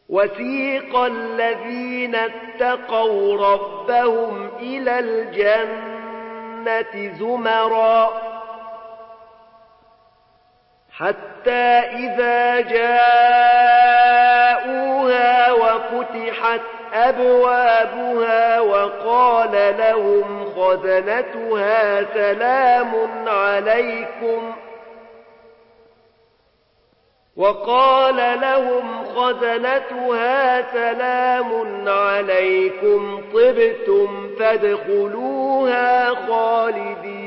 وسيق الذين اتقوا ربهم إلى الجنة زمرا حتى إذا جاءوها وفتحت أبوابها وقال لهم خزنتها سلام عليكم طبتم فادخلوها خالدين